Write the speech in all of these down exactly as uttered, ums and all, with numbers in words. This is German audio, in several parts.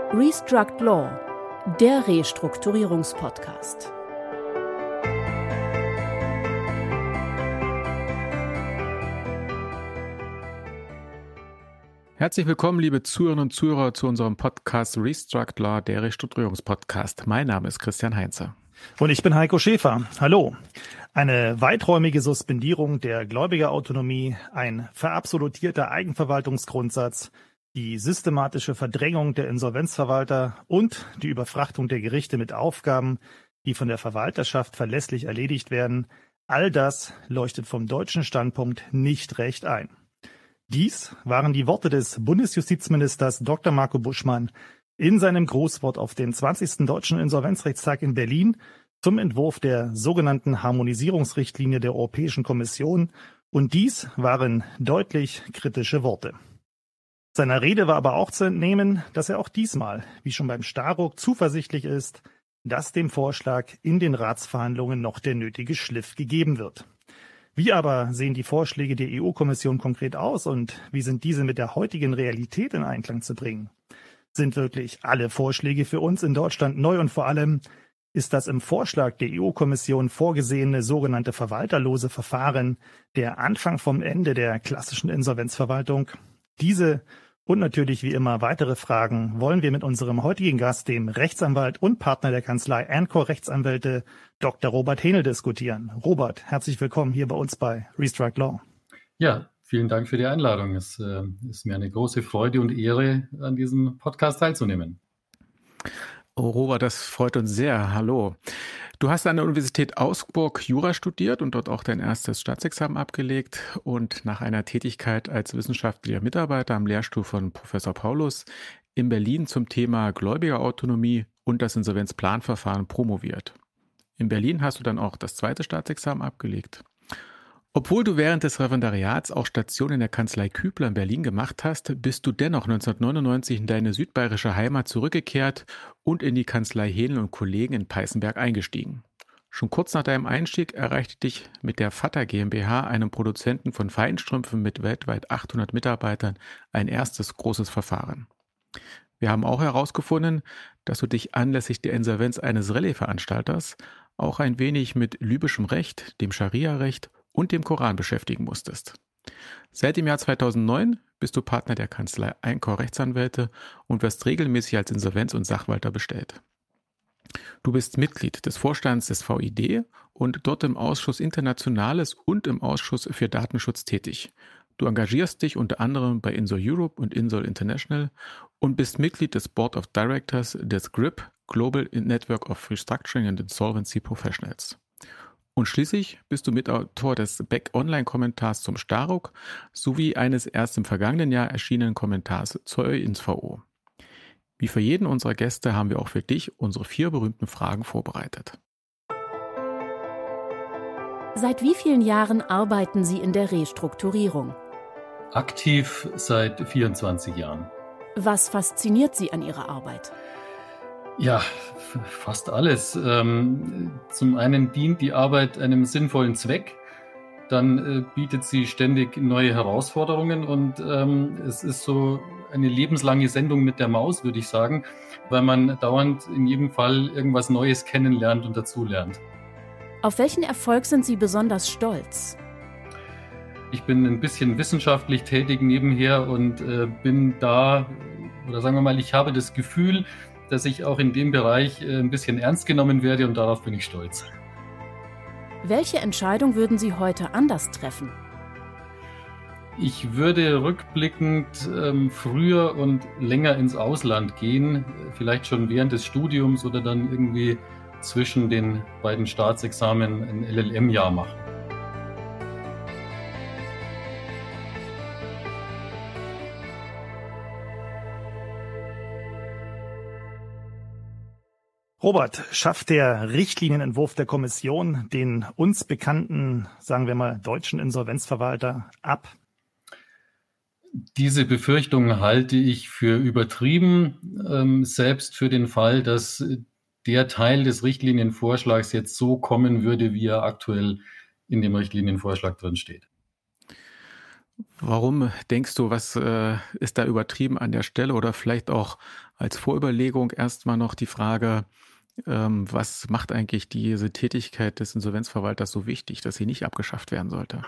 Restruct Law, der Restrukturierungspodcast. Herzlich willkommen, liebe Zuhörerinnen und Zuhörer, zu unserem Podcast Restruct Law, der Restrukturierungspodcast. Mein Name ist Christian Heinze. Und ich bin Heiko Schäfer. Hallo. Eine weiträumige Suspendierung der Gläubigerautonomie, ein verabsolutierter Eigenverwaltungsgrundsatz, die systematische Verdrängung der Insolvenzverwalter und die Überfrachtung der Gerichte mit Aufgaben, die von der Verwalterschaft verlässlich erledigt werden, all das leuchtet vom deutschen Standpunkt nicht recht ein. Dies waren die Worte des Bundesjustizministers Doktor Marco Buschmann in seinem Grußwort auf dem zwanzigsten Deutschen Insolvenzrechtstag in Berlin zum Entwurf der sogenannten Harmonisierungsrichtlinie der Europäischen Kommission, und dies waren deutlich kritische Worte. Seiner Rede war aber auch zu entnehmen, dass er auch diesmal, wie schon beim Staruk, zuversichtlich ist, dass dem Vorschlag in den Ratsverhandlungen noch der nötige Schliff gegeben wird. Wie aber sehen die Vorschläge der E U-Kommission konkret aus und wie sind diese mit der heutigen Realität in Einklang zu bringen? Sind wirklich alle Vorschläge für uns in Deutschland neu, und vor allem ist das im Vorschlag der E U-Kommission vorgesehene sogenannte verwalterlose Verfahren der Anfang vom Ende der klassischen Insolvenzverwaltung? Diese und natürlich wie immer weitere Fragen wollen wir mit unserem heutigen Gast, dem Rechtsanwalt und Partner der Kanzlei Anchor Rechtsanwälte, Doktor Robert Hähnel, diskutieren. Robert, herzlich willkommen hier bei uns bei Restruct Law. Ja, vielen Dank für die Einladung. Es äh, ist mir eine große Freude und Ehre, an diesem Podcast teilzunehmen. Oh, Robert, das freut uns sehr. Hallo. Du hast an der Universität Augsburg Jura studiert und dort auch dein erstes Staatsexamen abgelegt. Und nach einer Tätigkeit als wissenschaftlicher Mitarbeiter am Lehrstuhl von Professor Paulus in Berlin zum Thema Gläubigerautonomie und das Insolvenzplanverfahren promoviert. In Berlin hast du dann auch das zweite Staatsexamen abgelegt. Obwohl du während des Referendariats auch Station in der Kanzlei Kübler in Berlin gemacht hast, bist du dennoch neunzehnhundertneunundneunzig in deine südbayerische Heimat zurückgekehrt und in die Kanzlei Hähnel und Kollegen in Peißenberg eingestiegen. Schon kurz nach deinem Einstieg erreichte dich mit der Vatter GmbH, einem Produzenten von Feinstrümpfen mit weltweit achthundert Mitarbeitern, ein erstes großes Verfahren. Wir haben auch herausgefunden, dass du dich anlässlich der Insolvenz eines Rallye-Veranstalters auch ein wenig mit libyschem Recht, dem Scharia-Recht und dem Koran beschäftigen musstest. Seit dem Jahr zweitausendneun bist du Partner der Kanzlei Anchor Rechtsanwälte und wirst regelmäßig als Insolvenz- und Sachwalter bestellt. Du bist Mitglied des Vorstands des V I D und dort im Ausschuss Internationales und im Ausschuss für Datenschutz tätig. Du engagierst dich unter anderem bei Insol Europe und Insol International und bist Mitglied des Board of Directors des G R I P, Global Network of Restructuring and Insolvency Professionals. Und schließlich bist du Mitautor des Back-Online-Kommentars zum Staruk sowie eines erst im vergangenen Jahr erschienenen Kommentars zur ÖInsVO. Wie für jeden unserer Gäste haben wir auch für dich unsere vier berühmten Fragen vorbereitet. Seit wie vielen Jahren arbeiten Sie in der Restrukturierung? Aktiv seit vierundzwanzig Jahren. Was fasziniert Sie an Ihrer Arbeit? Ja, f- fast alles. Ähm, zum einen dient die Arbeit einem sinnvollen Zweck, dann äh, bietet sie ständig neue Herausforderungen und ähm, es ist so eine lebenslange Sendung mit der Maus, würde ich sagen, weil man dauernd in jedem Fall irgendwas Neues kennenlernt und dazulernt. Auf welchen Erfolg sind Sie besonders stolz? Ich bin ein bisschen wissenschaftlich tätig nebenher und äh, bin da, oder sagen wir mal, ich habe das Gefühl, dass ich auch in dem Bereich äh, ein bisschen ernst genommen werde und darauf bin ich stolz. Welche Entscheidung würden Sie heute anders treffen? Ich würde rückblickend ähm, früher und länger ins Ausland gehen, vielleicht schon während des Studiums oder dann irgendwie zwischen den beiden Staatsexamen ein L L M-Jahr machen. Robert, schafft der Richtlinienentwurf der Kommission den uns bekannten, sagen wir mal, deutschen Insolvenzverwalter ab? Diese Befürchtung halte ich für übertrieben, ähm, selbst für den Fall, dass der Teil des Richtlinienvorschlags jetzt so kommen würde, wie er aktuell in dem Richtlinienvorschlag drin steht. Warum denkst du, was äh, ist da übertrieben an der Stelle? Oder vielleicht auch als Vorüberlegung erstmal noch die Frage, ähm, was macht eigentlich diese Tätigkeit des Insolvenzverwalters so wichtig, dass sie nicht abgeschafft werden sollte?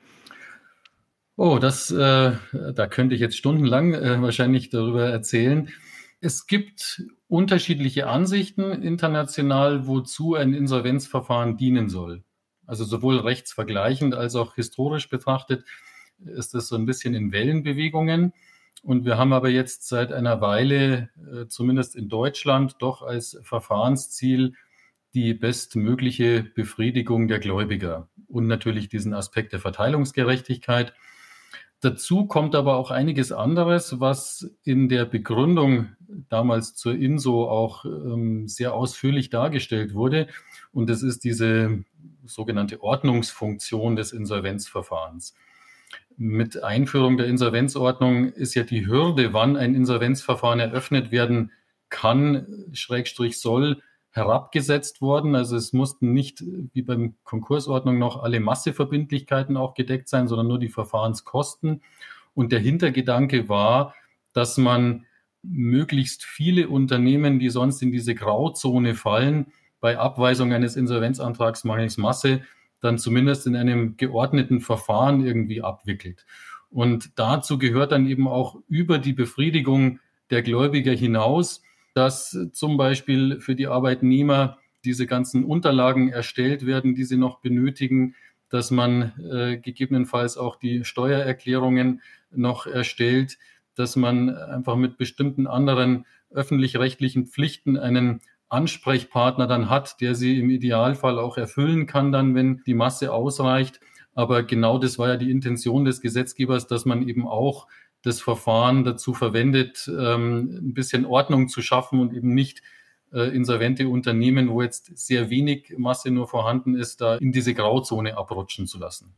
Oh, das, äh, da könnte ich jetzt stundenlang äh, wahrscheinlich darüber erzählen. Es gibt unterschiedliche Ansichten international, wozu ein Insolvenzverfahren dienen soll. Also sowohl rechtsvergleichend als auch historisch betrachtet ist das so ein bisschen in Wellenbewegungen. Und wir haben aber jetzt seit einer Weile, äh, zumindest in Deutschland, doch als Verfahrensziel die bestmögliche Befriedigung der Gläubiger und natürlich diesen Aspekt der Verteilungsgerechtigkeit. Dazu kommt aber auch einiges anderes, was in der Begründung damals zur INSO auch ähm, sehr ausführlich dargestellt wurde. Und das ist diese sogenannte Ordnungsfunktion des Insolvenzverfahrens. Mit Einführung der Insolvenzordnung ist ja die Hürde, wann ein Insolvenzverfahren eröffnet werden kann, Schrägstrich soll, herabgesetzt worden. Also es mussten nicht wie beim Konkursordnung noch alle Masseverbindlichkeiten auch gedeckt sein, sondern nur die Verfahrenskosten. Und der Hintergedanke war, dass man möglichst viele Unternehmen, die sonst in diese Grauzone fallen, bei Abweisung eines Insolvenzantrags mangels Masse, dann zumindest in einem geordneten Verfahren irgendwie abwickelt. Und dazu gehört dann eben auch über die Befriedigung der Gläubiger hinaus, dass zum Beispiel für die Arbeitnehmer diese ganzen Unterlagen erstellt werden, die sie noch benötigen, dass man äh, gegebenenfalls auch die Steuererklärungen noch erstellt, dass man einfach mit bestimmten anderen öffentlich-rechtlichen Pflichten einen Ansprechpartner dann hat, der sie im Idealfall auch erfüllen kann, dann, wenn die Masse ausreicht. Aber genau das war ja die Intention des Gesetzgebers, dass man eben auch das Verfahren dazu verwendet, ähm, ein bisschen Ordnung zu schaffen und eben nicht äh, insolvente Unternehmen, wo jetzt sehr wenig Masse nur vorhanden ist, da in diese Grauzone abrutschen zu lassen.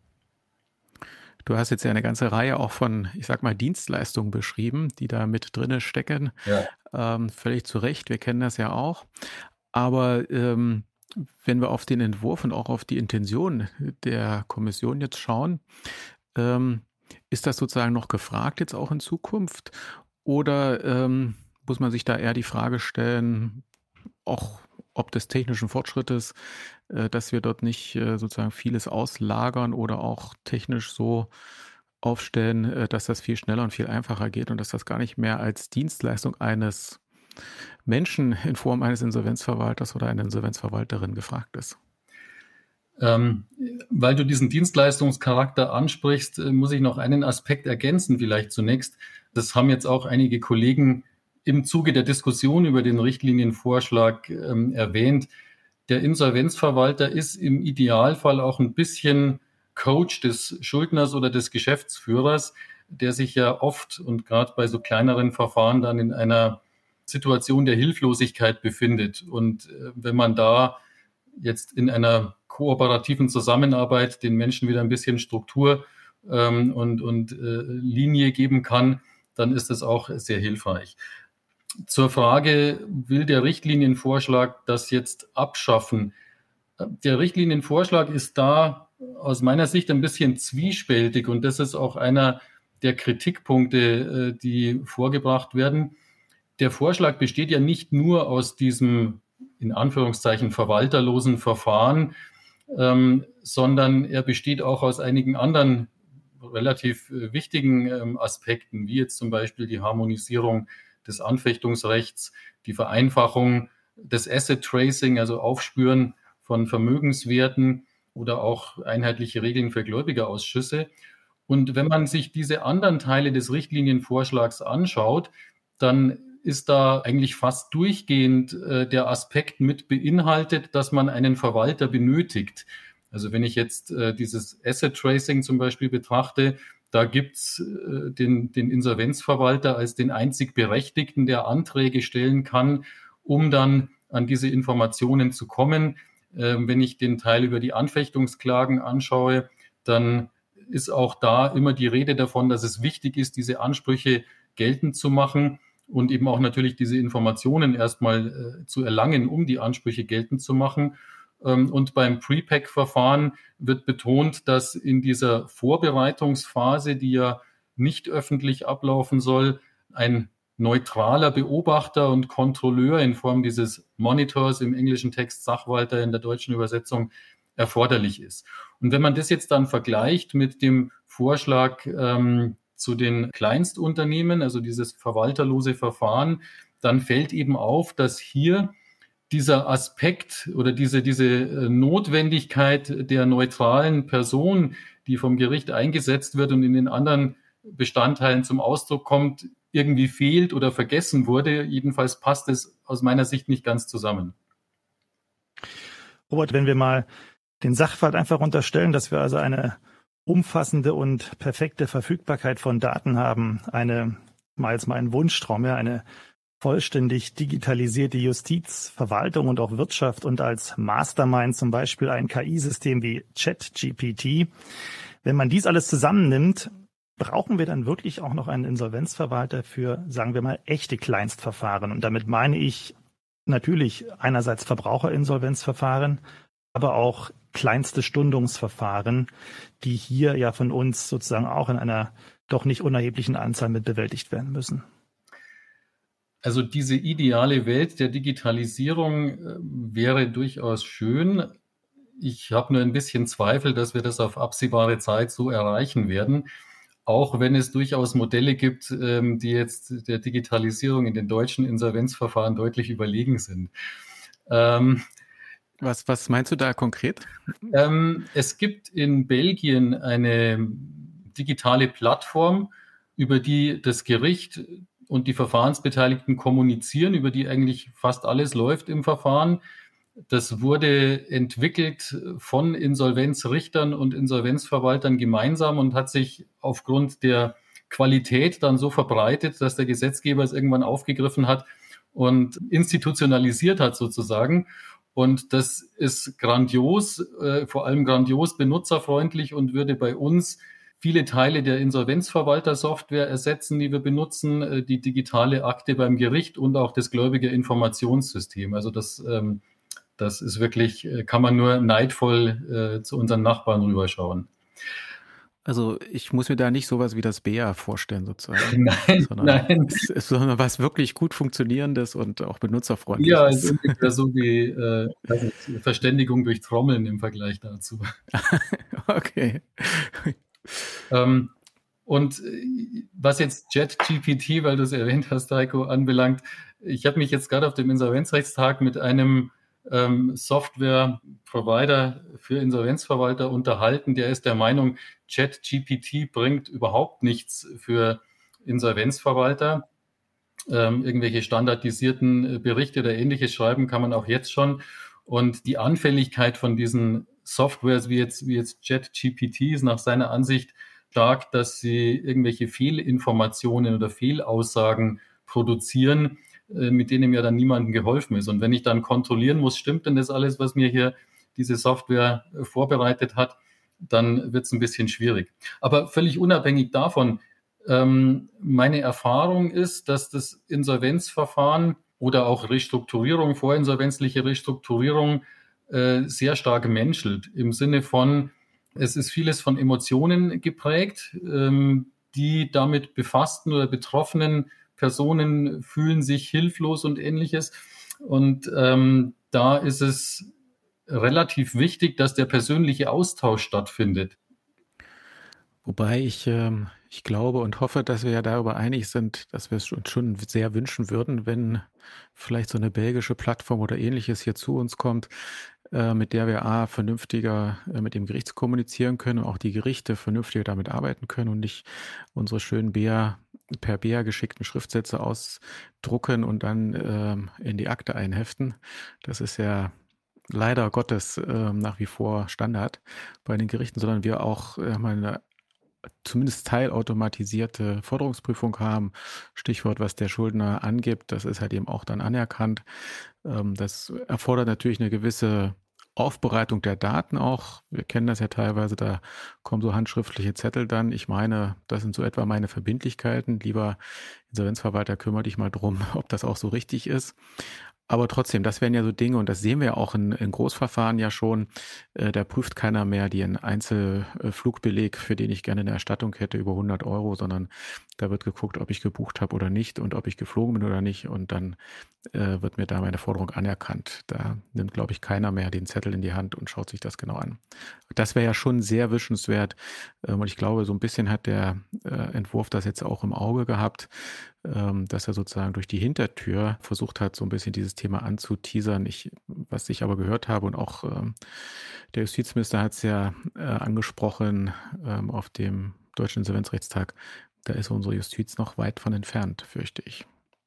Du hast jetzt ja eine ganze Reihe auch von, ich sag mal, Dienstleistungen beschrieben, die da mit drinne stecken. Ja. Ähm, völlig zu Recht, wir kennen das ja auch. Aber ähm, wenn wir auf den Entwurf und auch auf die Intention der Kommission jetzt schauen, ähm, ist das sozusagen noch gefragt jetzt auch in Zukunft? Oder ähm, muss man sich da eher die Frage stellen, auch ob des technischen Fortschrittes, äh, dass wir dort nicht äh, sozusagen vieles auslagern oder auch technisch so aufstellen, äh, dass das viel schneller und viel einfacher geht und dass das gar nicht mehr als Dienstleistung eines Menschen in Form eines Insolvenzverwalters oder einer Insolvenzverwalterin gefragt ist? Ähm, weil du diesen Dienstleistungscharakter ansprichst, äh, muss ich noch einen Aspekt ergänzen, vielleicht zunächst. Das haben jetzt auch einige Kollegen im Zuge der Diskussion über den Richtlinienvorschlag ähm, erwähnt. Der Insolvenzverwalter ist im Idealfall auch ein bisschen Coach des Schuldners oder des Geschäftsführers, der sich ja oft und gerade bei so kleineren Verfahren dann in einer Situation der Hilflosigkeit befindet. Und äh, wenn man da jetzt in einer kooperativen Zusammenarbeit den Menschen wieder ein bisschen Struktur ähm, und, und äh, Linie geben kann, dann ist das auch sehr hilfreich. Zur Frage, will der Richtlinienvorschlag das jetzt abschaffen? Der Richtlinienvorschlag ist da aus meiner Sicht ein bisschen zwiespältig und das ist auch einer der Kritikpunkte, die vorgebracht werden. Der Vorschlag besteht ja nicht nur aus diesem in Anführungszeichen verwalterlosen Verfahren, ähm, sondern er besteht auch aus einigen anderen relativ äh, wichtigen ähm, Aspekten, wie jetzt zum Beispiel die Harmonisierung des Anfechtungsrechts, die Vereinfachung des Asset Tracing, also Aufspüren von Vermögenswerten oder auch einheitliche Regeln für Gläubigerausschüsse. Und wenn man sich diese anderen Teile des Richtlinienvorschlags anschaut, dann ist da eigentlich fast durchgehend äh, der Aspekt mit beinhaltet, dass man einen Verwalter benötigt. Also wenn ich jetzt äh, dieses Asset Tracing zum Beispiel betrachte, da gibt's äh, den, den Insolvenzverwalter als den einzig Berechtigten, der Anträge stellen kann, um dann an diese Informationen zu kommen. Äh, wenn ich den Teil über die Anfechtungsklagen anschaue, dann ist auch da immer die Rede davon, dass es wichtig ist, diese Ansprüche geltend zu machen und eben auch natürlich diese Informationen erstmal äh, zu erlangen, um die Ansprüche geltend zu machen. Und beim Pre-Pack-Verfahren wird betont, dass in dieser Vorbereitungsphase, die ja nicht öffentlich ablaufen soll, ein neutraler Beobachter und Kontrolleur in Form dieses Monitors, im englischen Text Sachwalter, in der deutschen Übersetzung, erforderlich ist. Und wenn man das jetzt dann vergleicht mit dem Vorschlag ähm, zu den Kleinstunternehmen, also dieses verwalterlose Verfahren, dann fällt eben auf, dass hier dieser Aspekt oder diese, diese Notwendigkeit der neutralen Person, die vom Gericht eingesetzt wird und in den anderen Bestandteilen zum Ausdruck kommt, irgendwie fehlt oder vergessen wurde. Jedenfalls passt es aus meiner Sicht nicht ganz zusammen. Robert, wenn wir mal den Sachverhalt einfach unterstellen, dass wir also eine umfassende und perfekte Verfügbarkeit von Daten haben, eine, mal jetzt mal ein Wunschtraum, ja, eine vollständig digitalisierte Justiz, Verwaltung und auch Wirtschaft und als Mastermind zum Beispiel ein K I-System wie ChatGPT. Wenn man dies alles zusammennimmt, brauchen wir dann wirklich auch noch einen Insolvenzverwalter für, sagen wir mal, echte Kleinstverfahren? Und damit meine ich natürlich einerseits Verbraucherinsolvenzverfahren, aber auch kleinste Stundungsverfahren, die hier ja von uns sozusagen auch in einer doch nicht unerheblichen Anzahl mit bewältigt werden müssen. Also diese ideale Welt der Digitalisierung äh, wäre durchaus schön. Ich habe nur ein bisschen Zweifel, dass wir das auf absehbare Zeit so erreichen werden, auch wenn es durchaus Modelle gibt, ähm, die jetzt der Digitalisierung in den deutschen Insolvenzverfahren deutlich überlegen sind. Ähm, was, was meinst du da konkret? Ähm, es gibt in Belgien eine digitale Plattform, über die das Gericht und die Verfahrensbeteiligten kommunizieren, über die eigentlich fast alles läuft im Verfahren. Das wurde entwickelt von Insolvenzrichtern und Insolvenzverwaltern gemeinsam und hat sich aufgrund der Qualität dann so verbreitet, dass der Gesetzgeber es irgendwann aufgegriffen hat und institutionalisiert hat sozusagen. Und das ist grandios, äh, vor allem grandios benutzerfreundlich und würde bei uns viele Teile der Insolvenzverwalter-Software ersetzen, die wir benutzen, die digitale Akte beim Gericht und auch das Gläubiger-Informationssystem. Also das, ähm, das ist wirklich, kann man nur neidvoll äh, zu unseren Nachbarn rüberschauen. Also ich muss mir da nicht sowas wie das B E A vorstellen sozusagen, nein, sondern nein. Es ist sondern was wirklich gut funktionierendes und auch benutzerfreundlich ja, ist. Ja, ungefähr so wie äh, Verständigung durch Trommeln im Vergleich dazu. Okay. Ähm, und was jetzt ChatGPT, weil du es erwähnt hast, Heiko, anbelangt, ich habe mich jetzt gerade auf dem Insolvenzrechtstag mit einem ähm, Software-Provider für Insolvenzverwalter unterhalten. Der ist der Meinung, ChatGPT bringt überhaupt nichts für Insolvenzverwalter. Ähm, irgendwelche standardisierten Berichte oder Ähnliches schreiben kann man auch jetzt schon. Und die Anfälligkeit von diesen Softwares wie jetzt, wie jetzt ChatGPT ist nach seiner Ansicht stark, dass sie irgendwelche Fehlinformationen oder Fehlaussagen produzieren, äh, mit denen ja dann niemandem geholfen ist. Und wenn ich dann kontrollieren muss, stimmt denn das alles, was mir hier diese Software äh, vorbereitet hat, dann wird es ein bisschen schwierig. Aber völlig unabhängig davon, ähm, meine Erfahrung ist, dass das Insolvenzverfahren oder auch Restrukturierung, vorinsolvenzliche Restrukturierung äh, sehr stark menschelt. Im Sinne von, es ist vieles von Emotionen geprägt. Ähm, die damit befassten oder betroffenen Personen fühlen sich hilflos und Ähnliches. Und ähm, da ist es relativ wichtig, dass der persönliche Austausch stattfindet. Wobei ich, ähm, ich glaube und hoffe, dass wir ja darüber einig sind, dass wir es uns schon sehr wünschen würden, wenn vielleicht so eine belgische Plattform oder Ähnliches hier zu uns kommt, äh, mit der wir A, vernünftiger äh, mit dem Gericht kommunizieren können und auch die Gerichte vernünftiger damit arbeiten können und nicht unsere schönen B E A, per B E A geschickten Schriftsätze ausdrucken und dann ähm, in die Akte einheften. Das ist ja leider Gottes äh, nach wie vor Standard bei den Gerichten, sondern wir auch äh, mal eine zumindest teilautomatisierte Forderungsprüfung haben. Stichwort, was der Schuldner angibt, das ist halt eben auch dann anerkannt. Ähm, das erfordert natürlich eine gewisse Aufbereitung der Daten auch. Wir kennen das ja teilweise, da kommen so handschriftliche Zettel dann. Ich meine, das sind so etwa meine Verbindlichkeiten. Lieber Insolvenzverwalter, kümmere dich mal drum, ob das auch so richtig ist. Aber trotzdem, das wären ja so Dinge, und das sehen wir auch in, in Großverfahren ja schon, äh, da prüft keiner mehr den Einzelflugbeleg, für den ich gerne eine Erstattung hätte, über hundert Euro, sondern da wird geguckt, ob ich gebucht habe oder nicht und ob ich geflogen bin oder nicht, und dann äh, wird mir da meine Forderung anerkannt. Da nimmt, glaube ich, keiner mehr den Zettel in die Hand und schaut sich das genau an. Das wäre ja schon sehr wünschenswert, ähm, und ich glaube, so ein bisschen hat der äh, Entwurf das jetzt auch im Auge gehabt, ähm, dass er sozusagen durch die Hintertür versucht hat, so ein bisschen dieses Thema anzuteasern. Ich, was ich aber gehört habe, und auch ähm, der Justizminister hat es ja äh, angesprochen ähm, auf dem Deutschen Insolvenzrechtstag, da ist unsere Justiz noch weit von entfernt, fürchte ich.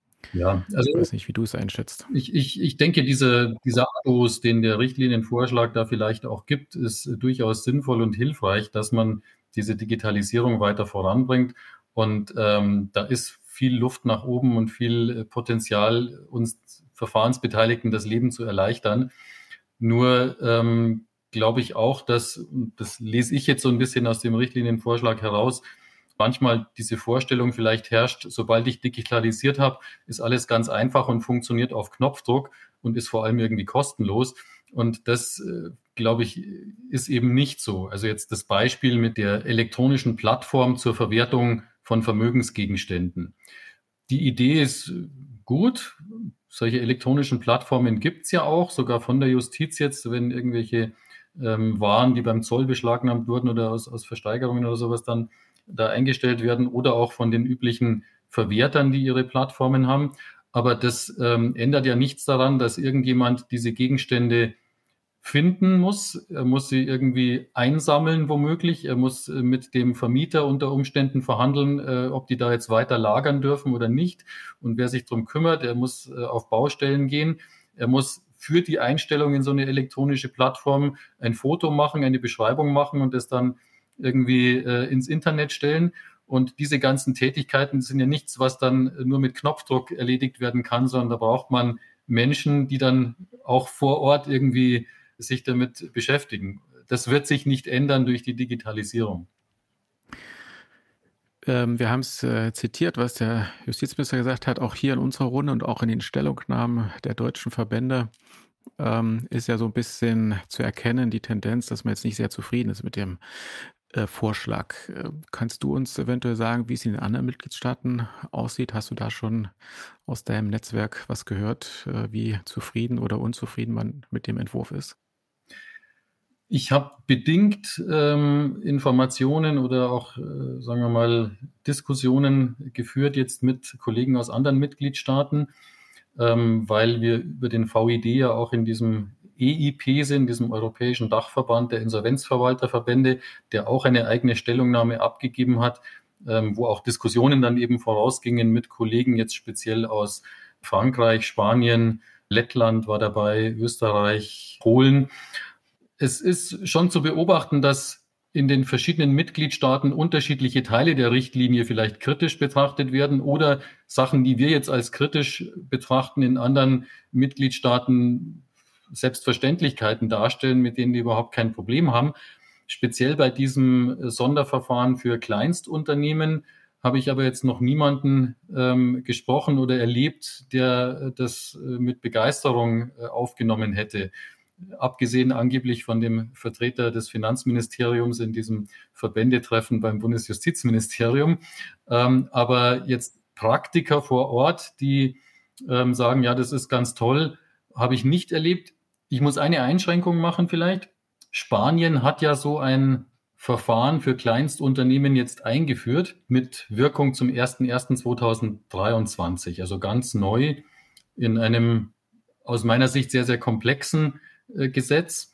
Ja, also Ich weiß nicht, wie du es einschätzt. Ich, ich, ich denke, diese, dieser Abos, den der Richtlinienvorschlag da vielleicht auch gibt, ist durchaus sinnvoll und hilfreich, dass man diese Digitalisierung weiter voranbringt. Und ähm, da ist viel Luft nach oben und viel Potenzial, uns Verfahrensbeteiligten das Leben zu erleichtern. Nur ähm, glaube ich auch, dass, das lese ich jetzt so ein bisschen aus dem Richtlinienvorschlag heraus, manchmal diese Vorstellung vielleicht herrscht, sobald ich digitalisiert habe, ist alles ganz einfach und funktioniert auf Knopfdruck und ist vor allem irgendwie kostenlos. Und das, äh, glaube ich, ist eben nicht so. Also jetzt das Beispiel mit der elektronischen Plattform zur Verwertung von Vermögensgegenständen. Die Idee ist gut. Solche elektronischen Plattformen gibt es ja auch, sogar von der Justiz jetzt, wenn irgendwelche ähm, Waren, die beim Zoll beschlagnahmt wurden oder aus, aus Versteigerungen oder sowas dann da eingestellt werden, oder auch von den üblichen Verwertern, die ihre Plattformen haben. Aber das ähm, ändert ja nichts daran, dass irgendjemand diese Gegenstände finden muss. Er muss sie irgendwie einsammeln, womöglich. Er muss äh, mit dem Vermieter unter Umständen verhandeln, äh, ob die da jetzt weiter lagern dürfen oder nicht. Und wer sich darum kümmert, er muss äh, auf Baustellen gehen. Er muss für die Einstellung in so eine elektronische Plattform ein Foto machen, eine Beschreibung machen und das dann irgendwie äh, ins Internet stellen. Und diese ganzen Tätigkeiten sind ja nichts, was dann nur mit Knopfdruck erledigt werden kann, sondern da braucht man Menschen, die dann auch vor Ort irgendwie sich damit beschäftigen. Das wird sich nicht ändern durch die Digitalisierung. Ähm, wir haben es äh, zitiert, was der Justizminister gesagt hat, auch hier in unserer Runde und auch in den Stellungnahmen der deutschen Verbände. Ähm, ist ja so ein bisschen zu erkennen, die Tendenz, dass man jetzt nicht sehr zufrieden ist mit dem äh, Vorschlag. Äh, kannst du uns eventuell sagen, wie es in den anderen Mitgliedstaaten aussieht? Hast du da schon aus deinem Netzwerk was gehört, äh, wie zufrieden oder unzufrieden man mit dem Entwurf ist? Ich habe bedingt ähm, Informationen oder auch, äh, sagen wir mal, Diskussionen geführt jetzt mit Kollegen aus anderen Mitgliedstaaten, ähm, weil wir über den V I D ja auch in diesem E I P sind, diesem Europäischen Dachverband der Insolvenzverwalterverbände, der auch eine eigene Stellungnahme abgegeben hat, ähm, wo auch Diskussionen dann eben vorausgingen mit Kollegen jetzt speziell aus Frankreich, Spanien, Lettland war dabei, Österreich, Polen. Es ist schon zu beobachten, dass in den verschiedenen Mitgliedstaaten unterschiedliche Teile der Richtlinie vielleicht kritisch betrachtet werden oder Sachen, die wir jetzt als kritisch betrachten, in anderen Mitgliedstaaten Selbstverständlichkeiten darstellen, mit denen die überhaupt kein Problem haben. Speziell bei diesem Sonderverfahren für Kleinstunternehmen habe ich aber jetzt noch niemanden ähm, gesprochen oder erlebt, der das äh, mit Begeisterung äh, aufgenommen hätte. Abgesehen angeblich von dem Vertreter des Finanzministeriums in diesem Verbändetreffen beim Bundesjustizministerium. Ähm, aber jetzt Praktiker vor Ort, die ähm, sagen, ja, das ist ganz toll, habe ich nicht erlebt. Ich muss eine Einschränkung machen vielleicht. Spanien hat ja so ein Verfahren für Kleinstunternehmen jetzt eingeführt mit Wirkung zum erster erster zweitausenddreiundzwanzig, also ganz neu in einem aus meiner Sicht sehr, sehr komplexen Gesetz.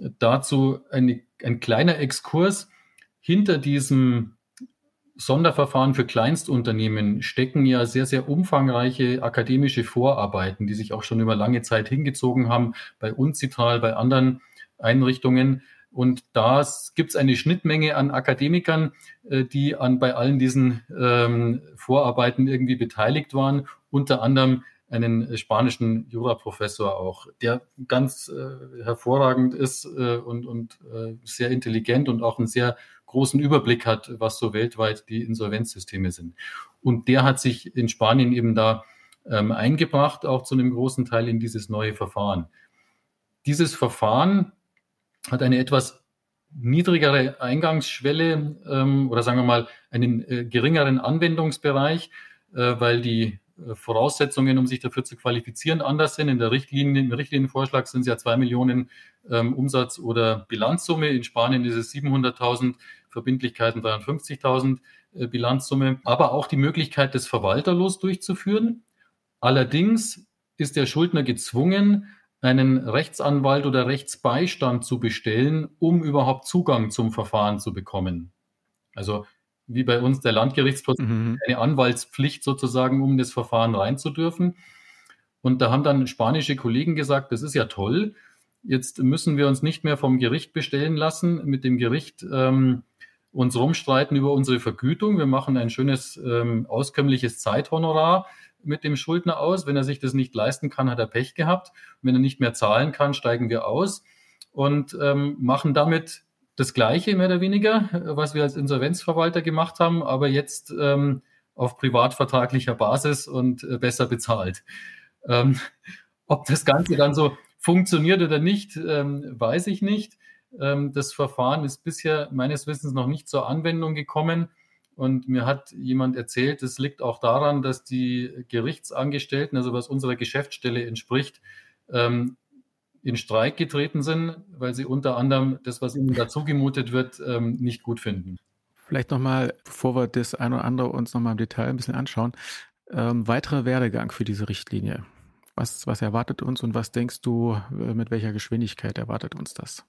Dazu eine, ein kleiner Exkurs. Hinter diesem Sonderverfahren für Kleinstunternehmen stecken ja sehr, sehr umfangreiche akademische Vorarbeiten, die sich auch schon über lange Zeit hingezogen haben, bei Unzital, bei anderen Einrichtungen. Und da gibt es eine Schnittmenge an Akademikern, die an, bei allen diesen ähm, Vorarbeiten irgendwie beteiligt waren, unter anderem einen spanischen Juraprofessor auch, der ganz äh, hervorragend ist äh, und, und äh, sehr intelligent und auch einen sehr großen Überblick hat, was so weltweit die Insolvenzsysteme sind. Und der hat sich in Spanien eben da ähm, eingebracht, auch zu einem großen Teil in dieses neue Verfahren. Dieses Verfahren hat eine etwas niedrigere Eingangsschwelle ähm, oder sagen wir mal einen äh, geringeren Anwendungsbereich, äh, weil die äh, Voraussetzungen, um sich dafür zu qualifizieren, anders sind. In der Richtlinie, im Richtlinienvorschlag sind es ja zwei Millionen ähm, Umsatz oder Bilanzsumme. In Spanien ist es siebenhunderttausend, Verbindlichkeiten dreiundfünfzigtausend äh, Bilanzsumme. Aber auch die Möglichkeit, das verwalterlos durchzuführen. Allerdings ist der Schuldner gezwungen, einen Rechtsanwalt oder Rechtsbeistand zu bestellen, um überhaupt Zugang zum Verfahren zu bekommen. Also wie bei uns der Landgerichtsprozess, mhm. eine Anwaltspflicht sozusagen, um das Verfahren rein zu dürfen. Und da haben dann spanische Kollegen gesagt, das ist ja toll, jetzt müssen wir uns nicht mehr vom Gericht bestellen lassen, mit dem Gericht ähm, uns rumstreiten über unsere Vergütung. Wir machen ein schönes, ähm, auskömmliches Zeithonorar mit dem Schuldner aus. Wenn er sich das nicht leisten kann, hat er Pech gehabt. Und wenn er nicht mehr zahlen kann, steigen wir aus und ähm, machen damit das Gleiche, mehr oder weniger, was wir als Insolvenzverwalter gemacht haben, aber jetzt ähm, auf privatvertraglicher Basis und äh, besser bezahlt. Ähm, ob das Ganze dann so funktioniert oder nicht, ähm, weiß ich nicht. Ähm, das Verfahren ist bisher meines Wissens noch nicht zur Anwendung gekommen. Und mir hat jemand erzählt, es liegt auch daran, dass die Gerichtsangestellten, also was unserer Geschäftsstelle entspricht, ähm, in Streik getreten sind, weil sie unter anderem das, was ihnen dazu gemutet wird, ähm, nicht gut finden. Vielleicht nochmal, bevor wir das ein oder andere uns nochmal im Detail ein bisschen anschauen, ähm, weiterer Werdegang für diese Richtlinie. Was, was erwartet uns und was denkst du, mit welcher Geschwindigkeit erwartet uns das?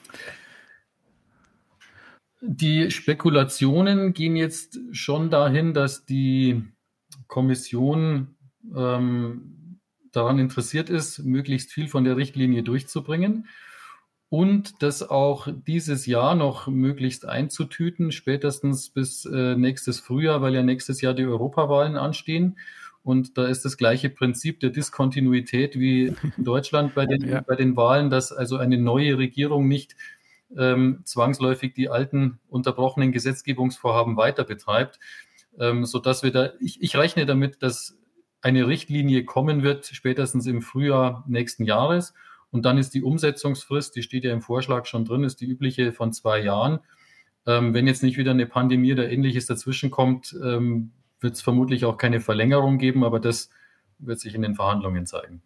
Die Spekulationen gehen jetzt schon dahin, dass die Kommission ähm, daran interessiert ist, möglichst viel von der Richtlinie durchzubringen und das auch dieses Jahr noch möglichst einzutüten, spätestens bis äh, nächstes Frühjahr, weil ja nächstes Jahr die Europawahlen anstehen. Und da ist das gleiche Prinzip der Diskontinuität wie in Deutschland bei den, ja. bei den Wahlen, dass also eine neue Regierung nicht ähm, zwangsläufig die alten unterbrochenen Gesetzgebungsvorhaben weiter betreibt, ähm, sodass wir da, ich, ich rechne damit, dass eine Richtlinie kommen wird, spätestens im Frühjahr nächsten Jahres. Und dann ist die Umsetzungsfrist, die steht ja im Vorschlag schon drin, ist die übliche von zwei Jahren. Ähm, wenn jetzt nicht wieder eine Pandemie oder Ähnliches dazwischen kommt, ähm, wird es vermutlich auch keine Verlängerung geben, aber das wird sich in den Verhandlungen zeigen.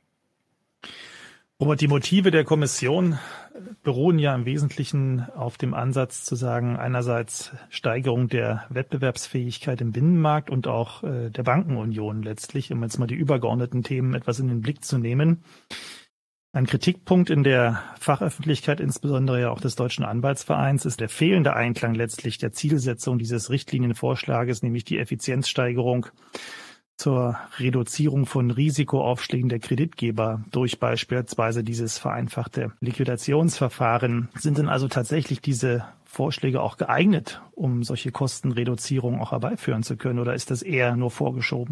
Robert, die Motive der Kommission beruhen ja im Wesentlichen auf dem Ansatz zu sagen, einerseits Steigerung der Wettbewerbsfähigkeit im Binnenmarkt und auch äh, der Bankenunion letztlich, um jetzt mal die übergeordneten Themen etwas in den Blick zu nehmen. Ein Kritikpunkt in der Fachöffentlichkeit, insbesondere ja auch des Deutschen Anwaltsvereins, ist der fehlende Einklang letztlich der Zielsetzung dieses Richtlinienvorschlages, nämlich die Effizienzsteigerung zur Reduzierung von Risikoaufschlägen der Kreditgeber durch beispielsweise dieses vereinfachte Liquidationsverfahren. Sind denn also tatsächlich diese Vorschläge auch geeignet, um solche Kostenreduzierungen auch herbeiführen zu können, oder ist das eher nur vorgeschoben?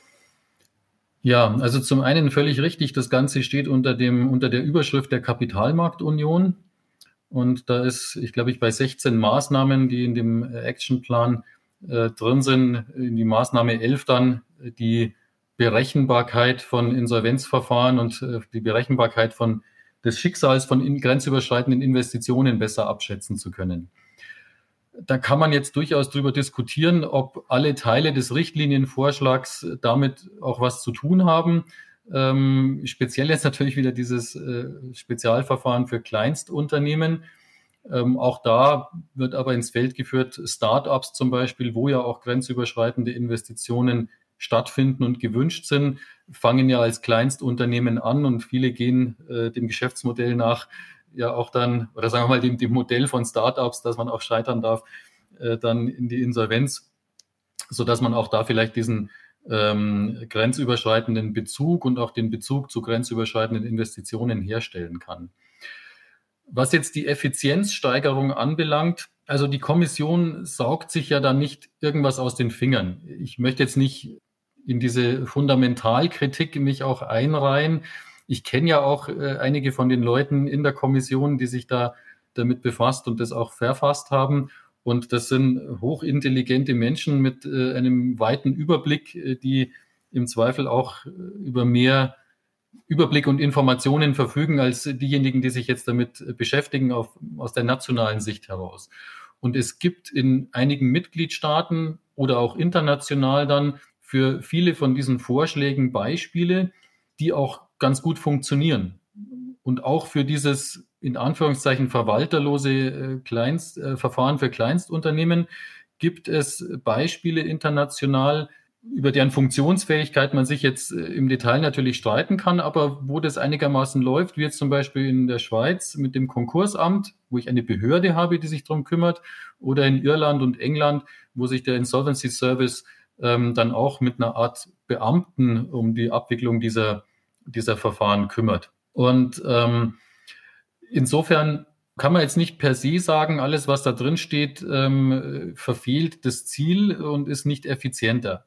Ja, also zum einen völlig richtig, das Ganze steht unter dem, unter der Überschrift der Kapitalmarktunion. Und da ist, ich glaube, ich bei sechzehn Maßnahmen, die in dem Actionplan äh, drin sind, in die Maßnahme elf dann die Berechenbarkeit von Insolvenzverfahren und äh, die Berechenbarkeit von des Schicksals von in, grenzüberschreitenden Investitionen besser abschätzen zu können. Da kann man jetzt durchaus darüber diskutieren, ob alle Teile des Richtlinienvorschlags damit auch was zu tun haben. Ähm, speziell jetzt natürlich wieder dieses äh, Spezialverfahren für Kleinstunternehmen. Ähm, auch da wird aber ins Feld geführt, Start-ups zum Beispiel, wo ja auch grenzüberschreitende Investitionen stattfinden und gewünscht sind, fangen ja als Kleinstunternehmen an und viele gehen äh, dem Geschäftsmodell nach, ja auch dann, oder sagen wir mal dem, dem Modell von Startups, dass man auch scheitern darf, äh, dann in die Insolvenz, sodass man auch da vielleicht diesen ähm, grenzüberschreitenden Bezug und auch den Bezug zu grenzüberschreitenden Investitionen herstellen kann. Was jetzt die Effizienzsteigerung anbelangt, also die Kommission saugt sich ja da nicht irgendwas aus den Fingern. Ich möchte jetzt nicht in diese Fundamentalkritik mich auch einreihen. Ich kenne ja auch äh, einige von den Leuten in der Kommission, die sich da damit befasst und das auch verfasst haben. Und das sind hochintelligente Menschen mit äh, einem weiten Überblick, äh, die im Zweifel auch über mehr Überblick und Informationen verfügen als diejenigen, die sich jetzt damit beschäftigen, auf, aus der nationalen Sicht heraus. Und es gibt in einigen Mitgliedstaaten oder auch international dann für viele von diesen Vorschlägen Beispiele, die auch ganz gut funktionieren. Und auch für dieses in Anführungszeichen verwalterlose äh, Kleinst, äh, Verfahren für Kleinstunternehmen gibt es Beispiele international, über deren Funktionsfähigkeit man sich jetzt äh, im Detail natürlich streiten kann, aber wo das einigermaßen läuft, wie jetzt zum Beispiel in der Schweiz mit dem Konkursamt, wo ich eine Behörde habe, die sich darum kümmert, oder in Irland und England, wo sich der Insolvency Service ähm, dann auch mit einer Art Beamten um die Abwicklung dieser, dieser Verfahren kümmert. Und ähm, insofern kann man jetzt nicht per se sagen, alles, was da drin steht, ähm, verfehlt das Ziel und ist nicht effizienter.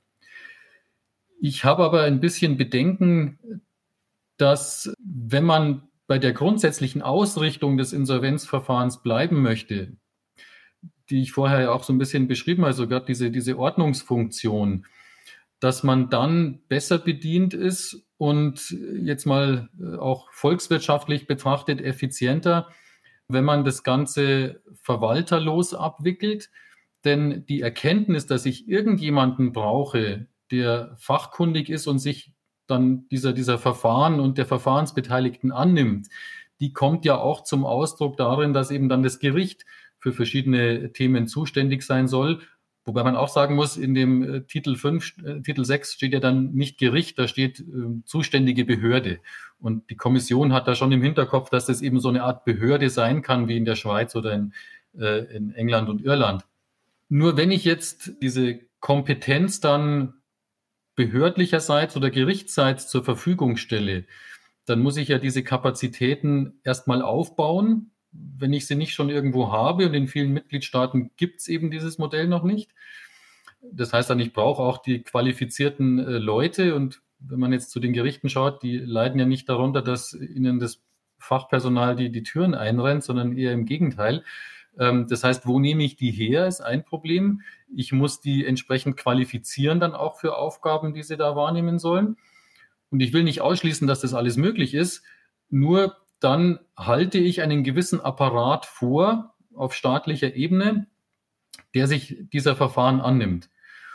Ich habe aber ein bisschen Bedenken, dass wenn man bei der grundsätzlichen Ausrichtung des Insolvenzverfahrens bleiben möchte, die ich vorher ja auch so ein bisschen beschrieben habe, also gerade diese, diese Ordnungsfunktion, dass man dann besser bedient ist und jetzt mal auch volkswirtschaftlich betrachtet effizienter, wenn man das Ganze verwalterlos abwickelt. Denn die Erkenntnis, dass ich irgendjemanden brauche, der fachkundig ist und sich dann dieser, dieser Verfahren und der Verfahrensbeteiligten annimmt, die kommt ja auch zum Ausdruck darin, dass eben dann das Gericht für verschiedene Themen zuständig sein soll. Wobei man auch sagen muss, in dem äh, Titel fünf, äh, Titel sechs steht ja dann nicht Gericht, da steht äh, zuständige Behörde. Und die Kommission hat da schon im Hinterkopf, dass das eben so eine Art Behörde sein kann, wie in der Schweiz oder in, äh, in England und Irland. Nur wenn ich jetzt diese Kompetenz dann behördlicherseits oder gerichtsseits zur Verfügung stelle, dann muss ich ja diese Kapazitäten erstmal aufbauen, wenn ich sie nicht schon irgendwo habe. Und in vielen Mitgliedstaaten gibt es eben dieses Modell noch nicht. Das heißt dann, ich brauche auch die qualifizierten äh, Leute. Und wenn man jetzt zu den Gerichten schaut, die leiden ja nicht darunter, dass ihnen das Fachpersonal die, die Türen einrennt, sondern eher im Gegenteil. Ähm, das heißt, wo nehme ich die her, ist ein Problem. Ich muss die entsprechend qualifizieren dann auch für Aufgaben, die sie da wahrnehmen sollen. Und ich will nicht ausschließen, dass das alles möglich ist. Nur dann halte ich einen gewissen Apparat vor auf staatlicher Ebene, der sich dieser Verfahren annimmt.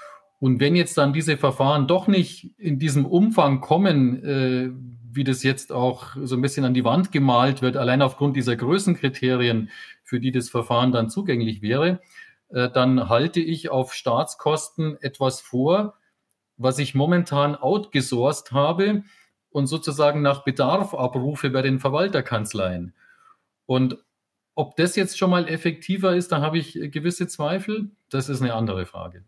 Und wenn jetzt dann diese Verfahren doch nicht in diesem Umfang kommen, äh, wie das jetzt auch so ein bisschen an die Wand gemalt wird, allein aufgrund dieser Größenkriterien, für die das Verfahren dann zugänglich wäre, äh, dann halte ich auf Staatskosten etwas vor, was ich momentan outgesourced habe und sozusagen nach Bedarf abrufe bei den Verwalterkanzleien. Und ob das jetzt schon mal effektiver ist, da habe ich gewisse Zweifel. Das ist eine andere Frage.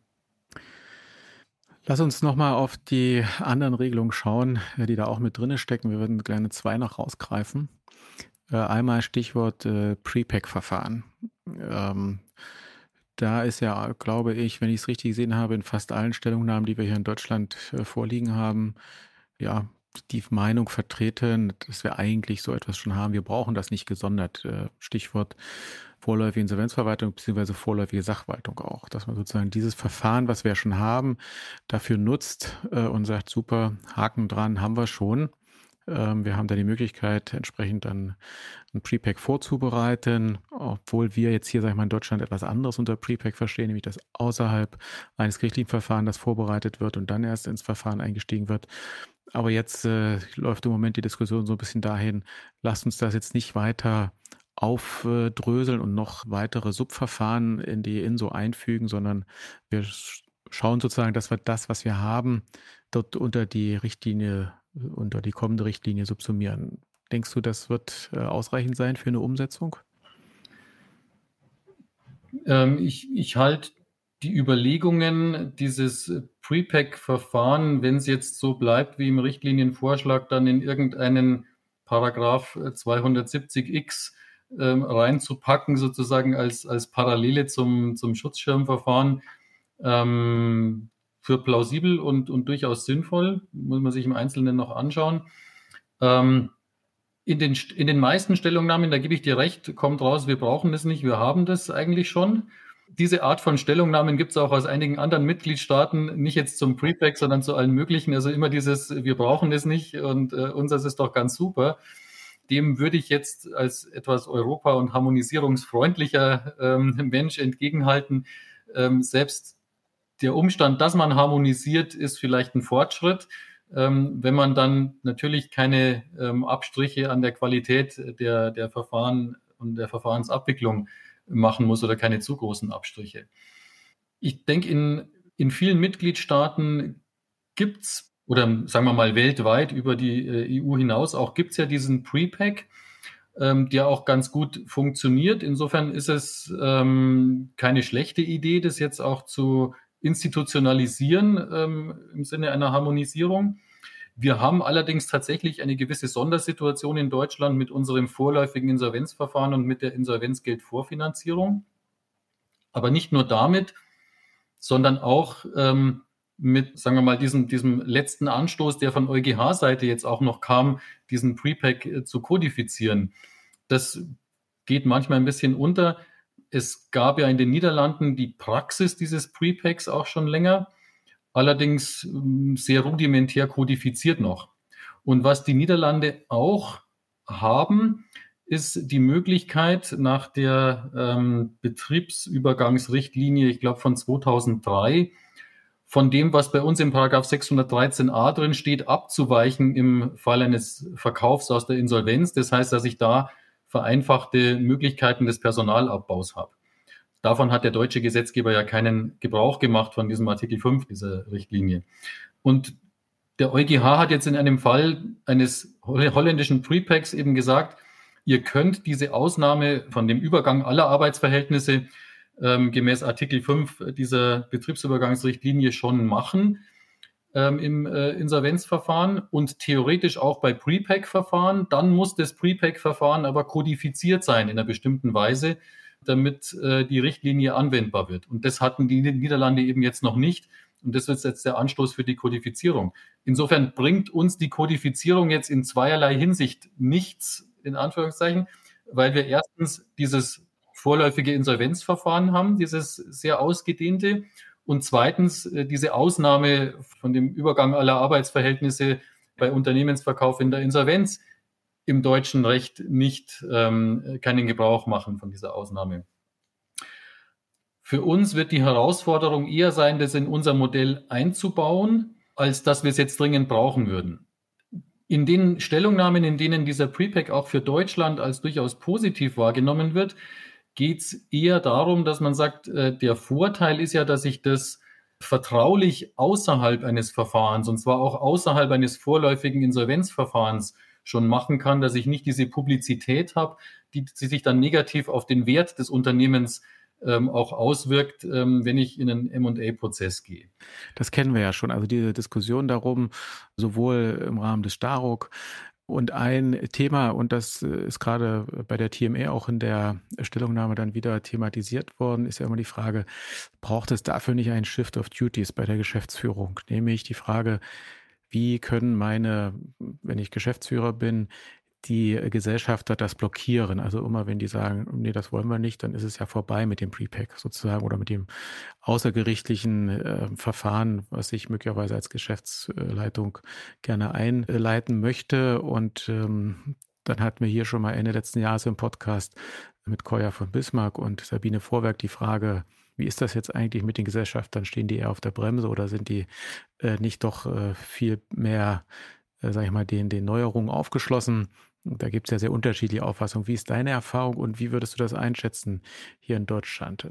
Lass uns nochmal auf die anderen Regelungen schauen, die da auch mit drin stecken. Wir würden gerne zwei noch rausgreifen. Einmal Stichwort Pre-Pack-Verfahren. Ähm, da ist ja, glaube ich, wenn ich es richtig gesehen habe, in fast allen Stellungnahmen, die wir hier in Deutschland vorliegen haben, ja, die Meinung vertreten, dass wir eigentlich so etwas schon haben. Wir brauchen das nicht gesondert. Stichwort vorläufige Insolvenzverwaltung bzw. vorläufige Sachwaltung auch. Dass man sozusagen dieses Verfahren, was wir schon haben, dafür nutzt und sagt, super, Haken dran, haben wir schon. Wir haben da die Möglichkeit, entsprechend dann ein Pre-Pack vorzubereiten, obwohl wir jetzt hier, sag ich mal, in Deutschland etwas anderes unter Pre-Pack verstehen, nämlich dass außerhalb eines gerichtlichen Verfahrens das vorbereitet wird und dann erst ins Verfahren eingestiegen wird. Aber jetzt äh, läuft im Moment die Diskussion so ein bisschen dahin, lasst uns das jetzt nicht weiter aufdröseln und noch weitere Subverfahren in die Inso einfügen, sondern wir schauen sozusagen, dass wir das, was wir haben, dort unter die Richtlinie, unter die kommende Richtlinie subsumieren. Denkst du, das wird äh, ausreichend sein für eine Umsetzung? Ähm, ich ich halte die Überlegungen, dieses Pre-Pack-Verfahren, wenn es jetzt so bleibt wie im Richtlinienvorschlag, dann in irgendeinen Paragraph zweihundertsiebzig x ähm, reinzupacken, sozusagen als, als Parallele zum, zum Schutzschirmverfahren, ähm, für plausibel und, und durchaus sinnvoll. Muss man sich im Einzelnen noch anschauen. Ähm, in, den, in den meisten Stellungnahmen, da gebe ich dir recht, kommt raus, wir brauchen das nicht, wir haben das eigentlich schon. diese Art von Stellungnahmen gibt es auch aus einigen anderen Mitgliedstaaten, nicht jetzt zum Pre-Pack, sondern zu allen möglichen. Also immer dieses, wir brauchen das nicht und äh, unseres ist doch ganz super. Dem würde ich jetzt als etwas europa- und harmonisierungsfreundlicher ähm, Mensch entgegenhalten. Ähm, selbst der Umstand, dass man harmonisiert, ist vielleicht ein Fortschritt. Ähm, wenn man dann natürlich keine ähm, Abstriche an der Qualität der, der Verfahren und der Verfahrensabwicklung machen muss oder keine zu großen Abstriche. Ich denke, in, in vielen Mitgliedstaaten gibt es, oder sagen wir mal weltweit über die äh, E U hinaus auch, gibt es ja diesen Pre-Pack, ähm, der auch ganz gut funktioniert. Insofern ist es ähm, keine schlechte Idee, das jetzt auch zu institutionalisieren ähm, im Sinne einer Harmonisierung. Wir haben allerdings tatsächlich eine gewisse Sondersituation in Deutschland mit unserem vorläufigen Insolvenzverfahren und mit der Insolvenzgeldvorfinanzierung. Aber nicht nur damit, sondern auch ähm, mit, sagen wir mal, diesem, diesem letzten Anstoß, der von EuGH-Seite jetzt auch noch kam, diesen Pre-Pack äh, zu kodifizieren. Das geht manchmal ein bisschen unter. Es gab ja in den Niederlanden die Praxis dieses Pre-Packs auch schon länger, allerdings ähm, sehr rudimentär kodifiziert noch. Und was die Niederlande auch haben, ist die Möglichkeit nach der ähm, Betriebsübergangsrichtlinie, ich glaube von zweitausenddrei, von dem, was bei uns im Paragraph sechshundertdreizehn a drin steht, abzuweichen im Fall eines Verkaufs aus der Insolvenz. Das heißt, dass ich da vereinfachte Möglichkeiten des Personalabbaus habe. Davon hat der deutsche Gesetzgeber ja keinen Gebrauch gemacht von diesem Artikel fünf dieser Richtlinie. Und der EuGH hat jetzt in einem Fall eines holländischen Pre-Packs eben gesagt, ihr könnt diese Ausnahme von dem Übergang aller Arbeitsverhältnisse ähm, gemäß Artikel fünf dieser Betriebsübergangsrichtlinie schon machen ähm, im äh, Insolvenzverfahren und theoretisch auch bei Pre-Pack-Verfahren. Dann muss das Pre-Pack-Verfahren aber kodifiziert sein in einer bestimmten Weise, damit äh, die Richtlinie anwendbar wird. Und das hatten die Niederlande eben jetzt noch nicht. Und das ist jetzt der Anstoß für die Kodifizierung. Insofern bringt uns die Kodifizierung jetzt in zweierlei Hinsicht nichts, in Anführungszeichen, weil wir erstens dieses vorläufige Insolvenzverfahren haben, dieses sehr ausgedehnte, und zweitens äh, diese Ausnahme von dem Übergang aller Arbeitsverhältnisse bei Unternehmensverkauf in der Insolvenz im deutschen Recht nicht ähm, keinen Gebrauch machen von dieser Ausnahme. Für uns wird die Herausforderung eher sein, das in unser Modell einzubauen, als dass wir es jetzt dringend brauchen würden. In den Stellungnahmen, in denen dieser Pre-Pack auch für Deutschland als durchaus positiv wahrgenommen wird, geht es eher darum, dass man sagt, äh, der Vorteil ist ja, dass ich das vertraulich außerhalb eines Verfahrens, und zwar auch außerhalb eines vorläufigen Insolvenzverfahrens schon machen kann, dass ich nicht diese Publizität habe, die, die sich dann negativ auf den Wert des Unternehmens ähm, auch auswirkt, ähm, wenn ich in einen M und A-Prozess gehe. Das kennen wir ja schon, also diese Diskussion darum, sowohl im Rahmen des Staruk. Und ein Thema, und das ist gerade bei der T M A auch in der Stellungnahme dann wieder thematisiert worden, ist ja immer die Frage, braucht es dafür nicht einen Shift of Duties bei der Geschäftsführung? Nämlich die Frage, wie können meine, wenn ich Geschäftsführer bin, die Gesellschafter das blockieren? Also immer, wenn die sagen, nee, das wollen wir nicht, dann ist es ja vorbei mit dem Pre-Pack sozusagen oder mit dem außergerichtlichen äh, Verfahren, was ich möglicherweise als Geschäftsleitung gerne einleiten möchte. Und ähm, dann hatten wir hier schon mal Ende letzten Jahres im Podcast mit Koya von Bismarck und Sabine Vorwerk die Frage, wie ist das jetzt eigentlich mit den Gesellschaftern? Stehen die eher auf der Bremse oder sind die äh, nicht doch äh, viel mehr, äh, sag ich mal, den, den Neuerungen aufgeschlossen? Da gibt es ja sehr unterschiedliche Auffassungen. Wie ist deine Erfahrung und wie würdest du das einschätzen hier in Deutschland?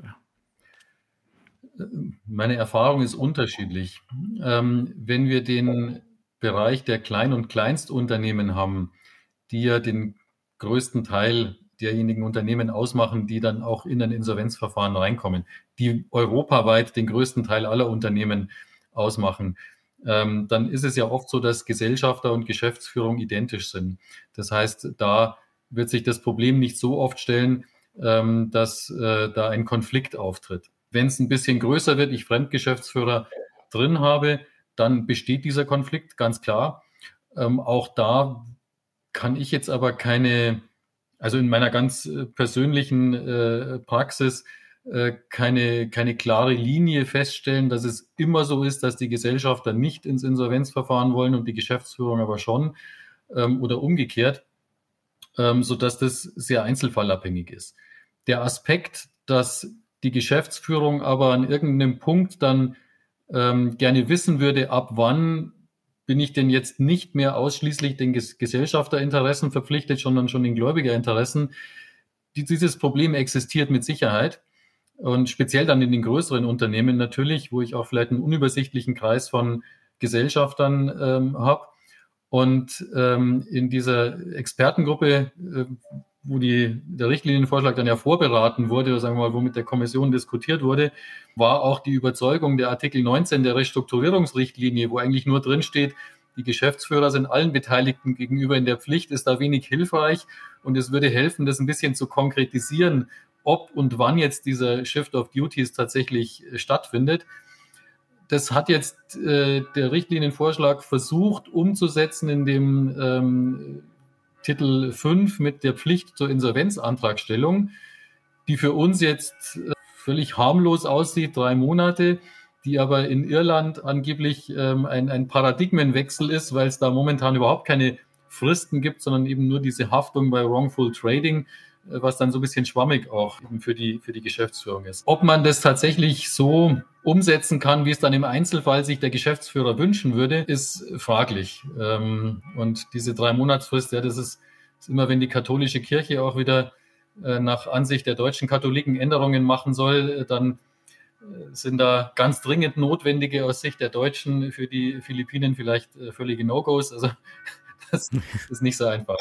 Meine Erfahrung ist unterschiedlich. Ähm, wenn wir den Bereich der Klein- und Kleinstunternehmen haben, die ja den größten Teil derjenigen Unternehmen ausmachen, die dann auch in ein Insolvenzverfahren reinkommen, die europaweit den größten Teil aller Unternehmen ausmachen, ähm, dann ist es ja oft so, dass Gesellschafter und Geschäftsführung identisch sind. Das heißt, da wird sich das Problem nicht so oft stellen, ähm, dass äh, da ein Konflikt auftritt. Wenn es ein bisschen größer wird, ich Fremdgeschäftsführer drin habe, dann besteht dieser Konflikt, ganz klar. Ähm, auch da kann ich jetzt aber keine, also in meiner ganz persönlichen äh, Praxis äh, keine, keine klare Linie feststellen, dass es immer so ist, dass die Gesellschafter nicht ins Insolvenzverfahren wollen und die Geschäftsführung aber schon ähm, oder umgekehrt, ähm, sodass das sehr einzelfallabhängig ist. Der Aspekt, dass die Geschäftsführung aber an irgendeinem Punkt dann ähm, gerne wissen würde, ab wann bin ich denn jetzt nicht mehr ausschließlich den Ges- Gesellschafterinteressen verpflichtet, sondern schon den Gläubigerinteressen. Die, dieses Problem existiert mit Sicherheit und speziell dann in den größeren Unternehmen natürlich, wo ich auch vielleicht einen unübersichtlichen Kreis von Gesellschaftern ähm, habe. Und ähm, in dieser Expertengruppe, äh, wo die, der Richtlinienvorschlag dann ja vorberaten wurde, oder sagen wir mal, wo mit der Kommission diskutiert wurde, war auch die Überzeugung der Artikel neunzehn der Restrukturierungsrichtlinie, wo eigentlich nur drin steht, die Geschäftsführer sind allen Beteiligten gegenüber in der Pflicht, ist da wenig hilfreich und es würde helfen, das ein bisschen zu konkretisieren, ob und wann jetzt dieser Shift of Duties tatsächlich äh, stattfindet. Das hat jetzt äh, der Richtlinienvorschlag versucht umzusetzen in dem ähm, Titel fünf mit der Pflicht zur Insolvenzantragstellung, die für uns jetzt äh, völlig harmlos aussieht, drei Monate, die aber in Irland angeblich ähm, ein, ein Paradigmenwechsel ist, weil es da momentan überhaupt keine Fristen gibt, sondern eben nur diese Haftung bei Wrongful Trading, äh, was dann so ein bisschen schwammig auch eben für die, für die Geschäftsführung ist. Ob man das tatsächlich so umsetzen kann, wie es dann im Einzelfall sich der Geschäftsführer wünschen würde, ist fraglich. Ähm, und diese Drei-Monatsfrist, ja, das ist, ist immer, wenn die katholische Kirche auch wieder äh, nach Ansicht der deutschen Katholiken Änderungen machen soll, dann äh, sind da ganz dringend notwendige aus Sicht der Deutschen für die Philippinen vielleicht äh, völlige No-Gos. Also das ist nicht so einfach.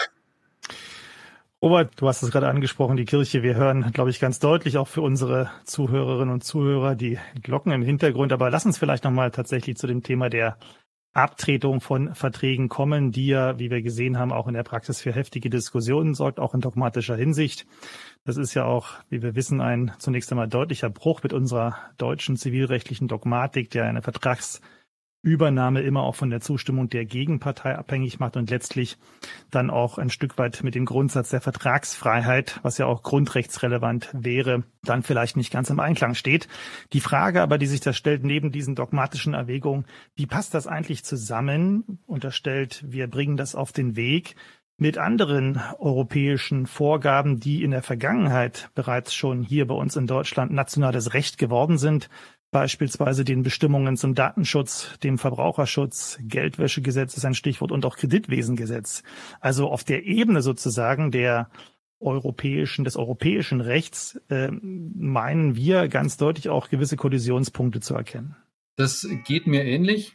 Robert, du hast es gerade angesprochen, die Kirche. Wir hören, glaube ich, ganz deutlich auch für unsere Zuhörerinnen und Zuhörer die Glocken im Hintergrund. Aber lass uns vielleicht nochmal tatsächlich zu dem Thema der Abtretung von Verträgen kommen, die ja, wie wir gesehen haben, auch in der Praxis für heftige Diskussionen sorgt, auch in dogmatischer Hinsicht. Das ist ja auch, wie wir wissen, ein zunächst einmal deutlicher Bruch mit unserer deutschen zivilrechtlichen Dogmatik, der eine Vertrags Übernahme immer auch von der Zustimmung der Gegenpartei abhängig macht und letztlich dann auch ein Stück weit mit dem Grundsatz der Vertragsfreiheit, was ja auch grundrechtsrelevant wäre, dann vielleicht nicht ganz im Einklang steht. Die Frage aber, die sich da stellt, neben diesen dogmatischen Erwägungen, wie passt das eigentlich zusammen? Unterstellt, wir bringen das auf den Weg mit anderen europäischen Vorgaben, die in der Vergangenheit bereits schon hier bei uns in Deutschland nationales Recht geworden sind, beispielsweise den Bestimmungen zum Datenschutz, dem Verbraucherschutz, Geldwäschegesetz ist ein Stichwort und auch Kreditwesengesetz. Also auf der Ebene sozusagen der europäischen, des europäischen Rechts äh, meinen wir ganz deutlich auch gewisse Kollisionspunkte zu erkennen. Das geht mir ähnlich,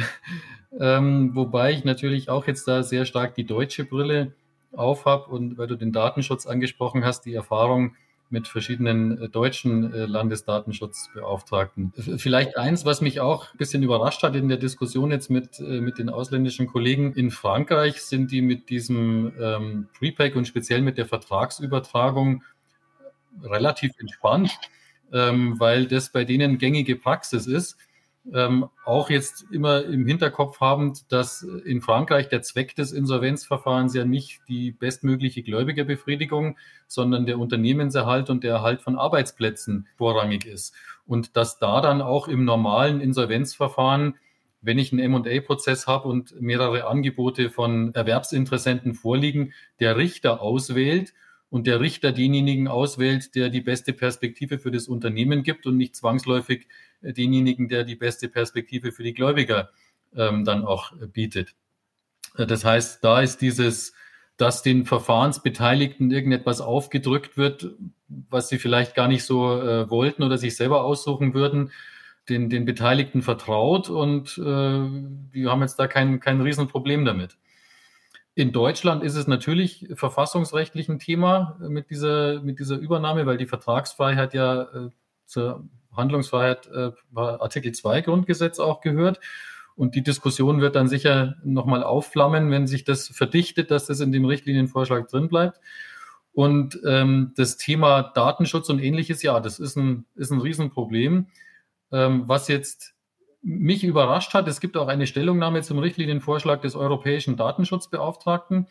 ähm, wobei ich natürlich auch jetzt da sehr stark die deutsche Brille aufhab und weil du den Datenschutz angesprochen hast, die Erfahrung mit verschiedenen äh, deutschen äh, Landesdatenschutzbeauftragten. Vielleicht eins, was mich auch ein bisschen überrascht hat in der Diskussion jetzt mit, äh, mit den ausländischen Kollegen. In Frankreich sind die mit diesem ähm, Prepack und speziell mit der Vertragsübertragung relativ entspannt, ähm, weil das bei denen gängige Praxis ist. Ähm, auch jetzt immer im Hinterkopf habend, dass in Frankreich der Zweck des Insolvenzverfahrens ja nicht die bestmögliche Gläubigerbefriedigung, sondern der Unternehmenserhalt und der Erhalt von Arbeitsplätzen vorrangig ist. Und dass da dann auch im normalen Insolvenzverfahren, wenn ich einen M und A-Prozess habe und mehrere Angebote von Erwerbsinteressenten vorliegen, der Richter auswählt und der Richter denjenigen auswählt, der die beste Perspektive für das Unternehmen gibt und nicht zwangsläufig denjenigen, der die beste Perspektive für die Gläubiger ähm, dann auch bietet. Das heißt, da ist dieses, dass den Verfahrensbeteiligten irgendetwas aufgedrückt wird, was sie vielleicht gar nicht so äh, wollten oder sich selber aussuchen würden, den, den Beteiligten vertraut und äh, die haben jetzt da kein, kein Riesenproblem damit. In Deutschland ist es natürlich verfassungsrechtlich ein Thema mit dieser, mit dieser Übernahme, weil die Vertragsfreiheit ja äh, zur Handlungsfreiheit äh, Artikel zwei Grundgesetz auch gehört. Und die Diskussion wird dann sicher nochmal aufflammen, wenn sich das verdichtet, dass das in dem Richtlinienvorschlag drin bleibt. Und ähm, das Thema Datenschutz und Ähnliches, ja, das ist ein, ist ein Riesenproblem. Ähm, was jetzt mich überrascht hat, es gibt auch eine Stellungnahme zum Richtlinienvorschlag des Europäischen Datenschutzbeauftragten,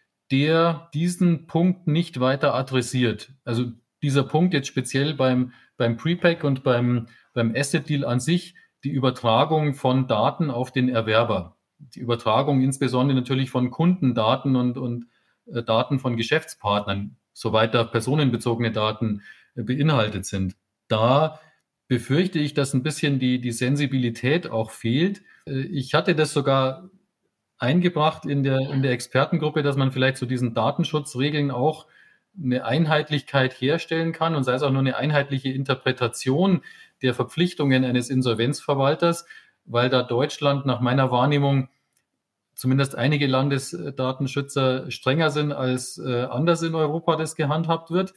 der diesen Punkt nicht weiter adressiert. Also dieser Punkt jetzt speziell beim beim Prepack und beim, beim Asset Deal an sich die Übertragung von Daten auf den Erwerber. Die Übertragung insbesondere natürlich von Kundendaten und, und äh, Daten von Geschäftspartnern, soweit da personenbezogene Daten äh, beinhaltet sind. Da befürchte ich, dass ein bisschen die, die Sensibilität auch fehlt. Äh, ich hatte das sogar eingebracht in der, in der Expertengruppe, dass man vielleicht zu diesen Datenschutzregeln auch eine Einheitlichkeit herstellen kann und sei es auch nur eine einheitliche Interpretation der Verpflichtungen eines Insolvenzverwalters, weil da Deutschland nach meiner Wahrnehmung zumindest einige Landesdatenschützer strenger sind, als äh, anders in Europa das gehandhabt wird.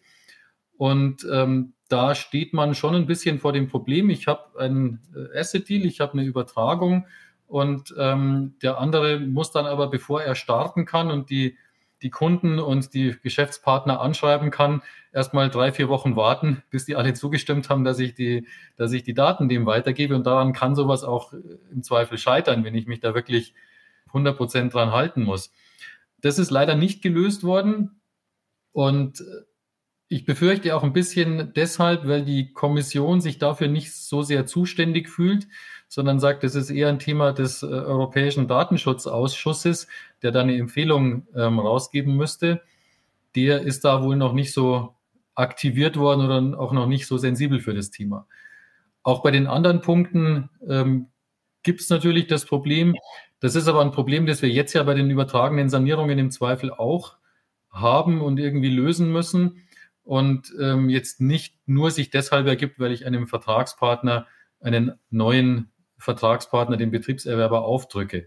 Und ähm, da steht man schon ein bisschen vor dem Problem. Ich habe ein äh, Asset Deal, ich habe eine Übertragung und ähm, der andere muss dann aber, bevor er starten kann und die, die Kunden und die Geschäftspartner anschreiben kann, erstmal drei, vier Wochen warten, bis die alle zugestimmt haben, dass ich die, dass ich die Daten dem weitergebe. Und daran kann sowas auch im Zweifel scheitern, wenn ich mich da wirklich hundert Prozent dran halten muss. Das ist leider nicht gelöst worden. Und ich befürchte auch ein bisschen deshalb, weil die Kommission sich dafür nicht so sehr zuständig fühlt, sondern sagt, das ist eher ein Thema des äh, Europäischen Datenschutzausschusses, der da eine Empfehlung ähm, rausgeben müsste. Der ist da wohl noch nicht so aktiviert worden oder auch noch nicht so sensibel für das Thema. Auch bei den anderen Punkten ähm, gibt es natürlich das Problem. Das ist aber ein Problem, das wir jetzt ja bei den übertragenen Sanierungen im Zweifel auch haben und irgendwie lösen müssen. Und ähm, jetzt nicht nur sich deshalb ergibt, weil ich einem Vertragspartner, einen neuen Vertragspartner, den Betriebserwerber aufdrücke.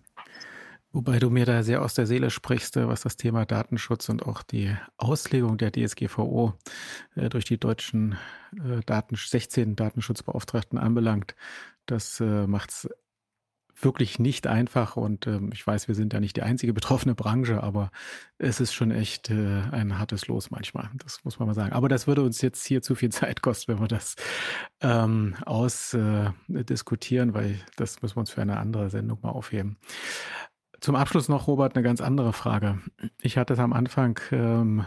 Wobei du mir da sehr aus der Seele sprichst, was das Thema Datenschutz und auch die Auslegung der D S G V O äh, durch die deutschen äh, Daten, sechzehn Datenschutzbeauftragten anbelangt. Das äh, macht es wirklich nicht einfach und ähm, ich weiß, wir sind ja nicht die einzige betroffene Branche, aber es ist schon echt äh, ein hartes Los manchmal, das muss man mal sagen. Aber das würde uns jetzt hier zu viel Zeit kosten, wenn wir das ähm, ausdiskutieren, äh, weil das müssen wir uns für eine andere Sendung mal aufheben. Zum Abschluss noch, Robert, eine ganz andere Frage. Ich hatte es am Anfang ähm,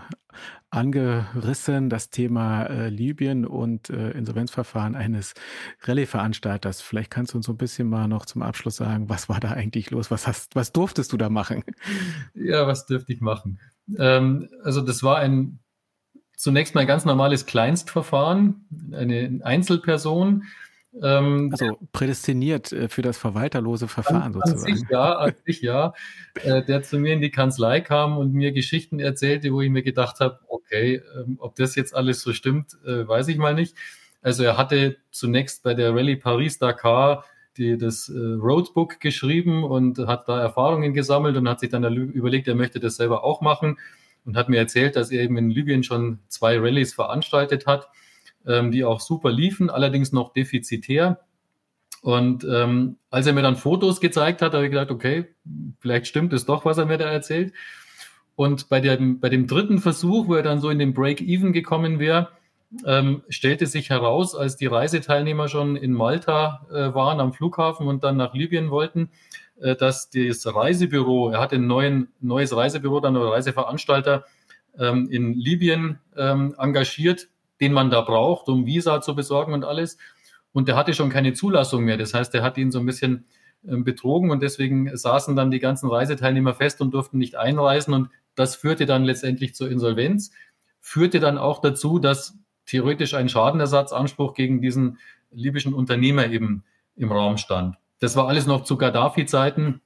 angerissen, das Thema äh, Libyen und äh, Insolvenzverfahren eines Rallye-Veranstalters. Vielleicht kannst du uns so ein bisschen mal noch zum Abschluss sagen, was war da eigentlich los? Was hast, was durftest du da machen? Ja, was dürfte ich machen? Ähm, also das war ein zunächst mal ein ganz normales Kleinstverfahren, eine Einzelperson. Ähm, also prädestiniert äh, für das verwalterlose Verfahren an, sozusagen. An sich ja, an sich ja. Äh, der zu mir in die Kanzlei kam und mir Geschichten erzählte, wo ich mir gedacht habe, okay, ähm, ob das jetzt alles so stimmt, äh, weiß ich mal nicht. Also er hatte zunächst bei der Rallye Paris-Dakar die, das äh, Roadbook geschrieben und hat da Erfahrungen gesammelt und hat sich dann überlegt, er möchte das selber auch machen und hat mir erzählt, dass er eben in Libyen schon zwei Rallyes veranstaltet hat, die auch super liefen, allerdings noch defizitär. Und ähm, als er mir dann Fotos gezeigt hat, habe ich gedacht, okay, vielleicht stimmt es doch, was er mir da erzählt. Und bei dem, bei dem dritten Versuch, wo er dann so in den Break-Even gekommen wäre, ähm, stellte sich heraus, als die Reiseteilnehmer schon in Malta äh, waren am Flughafen und dann nach Libyen wollten, äh, dass das Reisebüro, er hatte ein neuen, neues Reisebüro, dann oder Reiseveranstalter ähm, in Libyen ähm, engagiert, den man da braucht, um Visa zu besorgen und alles. Und der hatte schon keine Zulassung mehr. Das heißt, der hat ihn so ein bisschen ähm, betrogen und deswegen saßen dann die ganzen Reiseteilnehmer fest und durften nicht einreisen. Und das führte dann letztendlich zur Insolvenz, führte dann auch dazu, dass theoretisch ein Schadenersatzanspruch gegen diesen libyschen Unternehmer eben im Raum stand. Das war alles noch zu Gaddafi-Zeiten,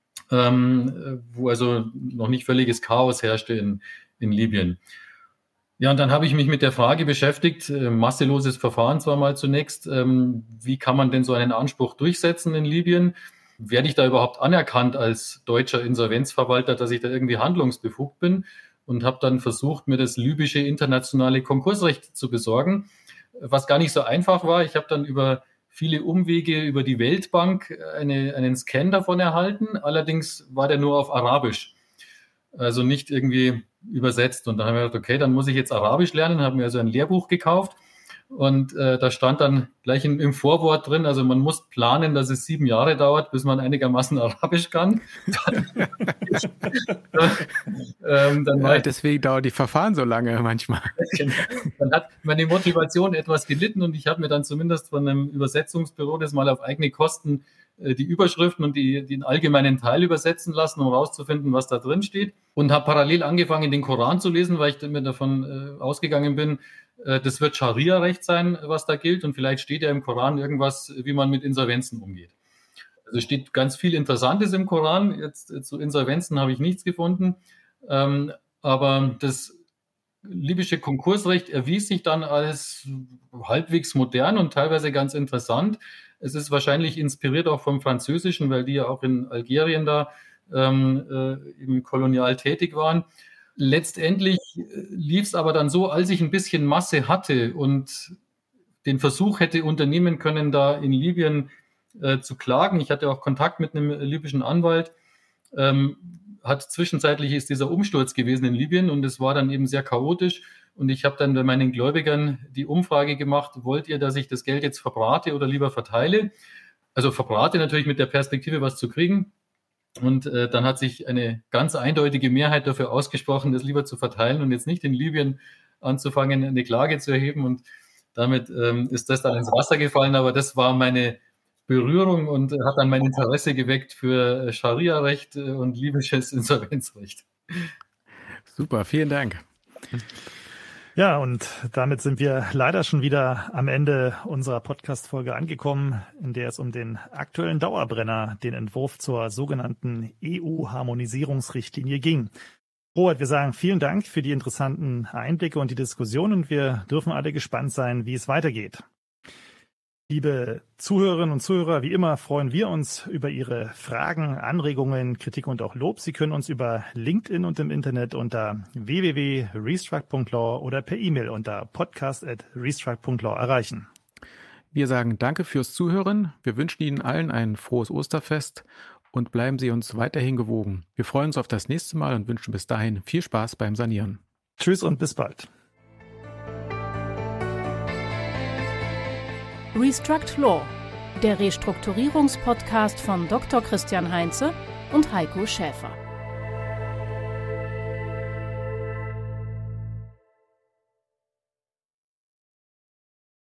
ähm, wo also noch nicht völliges Chaos herrschte in, in Libyen. Ja, und dann habe ich mich mit der Frage beschäftigt, äh, masseloses Verfahren zwar mal zunächst, ähm, wie kann man denn so einen Anspruch durchsetzen in Libyen? Werde ich da überhaupt anerkannt als deutscher Insolvenzverwalter, dass ich da irgendwie handlungsbefugt bin? Und habe dann versucht, mir das libysche internationale Konkursrecht zu besorgen, was gar nicht so einfach war. Ich habe dann über viele Umwege über die Weltbank eine, einen Scan davon erhalten, allerdings war der nur auf Arabisch, also nicht irgendwie übersetzt. Und dann haben wir gedacht, okay, dann muss ich jetzt Arabisch lernen, habe mir also ein Lehrbuch gekauft Und äh, da stand dann gleich im, im Vorwort drin, also man muss planen, dass es sieben Jahre dauert, bis man einigermaßen Arabisch kann. Dann, ähm, dann ja, deswegen dauern die Verfahren so lange manchmal. Dann hat meine Motivation etwas gelitten und ich habe mir dann zumindest von einem Übersetzungsbüro das mal auf eigene Kosten äh, die Überschriften und die, den allgemeinen Teil übersetzen lassen, um herauszufinden, was da drin steht. Und habe parallel angefangen, den Koran zu lesen, weil ich mir davon äh, ausgegangen bin, das wird Scharia-Recht sein, was da gilt. Und vielleicht steht ja im Koran irgendwas, wie man mit Insolvenzen umgeht. Also steht ganz viel Interessantes im Koran. Jetzt zu Insolvenzen habe ich nichts gefunden. Ähm, aber das libysche Konkursrecht erwies sich dann als halbwegs modern und teilweise ganz interessant. Es ist wahrscheinlich inspiriert auch vom Französischen, weil die ja auch in Algerien da ähm, äh, eben kolonial tätig waren. Letztendlich lief es aber dann so, als ich ein bisschen Masse hatte und den Versuch hätte unternehmen können, da in Libyen äh, zu klagen. Ich hatte auch Kontakt mit einem libyschen Anwalt. Ähm, hat zwischenzeitlich ist dieser Umsturz gewesen in Libyen und es war dann eben sehr chaotisch. Und ich habe dann bei meinen Gläubigern die Umfrage gemacht, wollt ihr, dass ich das Geld jetzt verbrate oder lieber verteile? Also verbrate natürlich mit der Perspektive, was zu kriegen. Und äh, dann hat sich eine ganz eindeutige Mehrheit dafür ausgesprochen, das lieber zu verteilen und jetzt nicht in Libyen anzufangen, eine Klage zu erheben. Und damit ähm, ist das dann ins Wasser gefallen. Aber das war meine Berührung und hat dann mein Interesse geweckt für Scharia-Recht und libysches Insolvenzrecht. Super, vielen Dank. Ja, und damit sind wir leider schon wieder am Ende unserer Podcast-Folge angekommen, in der es um den aktuellen Dauerbrenner, den Entwurf zur sogenannten E U-Harmonisierungsrichtlinie ging. Robert, wir sagen vielen Dank für die interessanten Einblicke und die Diskussion und wir dürfen alle gespannt sein, wie es weitergeht. Liebe Zuhörerinnen und Zuhörer, wie immer freuen wir uns über Ihre Fragen, Anregungen, Kritik und auch Lob. Sie können uns über LinkedIn und im Internet unter w w w punkt restruct punkt law oder per E-Mail unter podcast at restruct punkt law erreichen. Wir sagen Danke fürs Zuhören. Wir wünschen Ihnen allen ein frohes Osterfest und bleiben Sie uns weiterhin gewogen. Wir freuen uns auf das nächste Mal und wünschen bis dahin viel Spaß beim Sanieren. Tschüss und bis bald. Restruct Law, der Restrukturierungspodcast von Doktor Christian Heinze und Heiko Schäfer.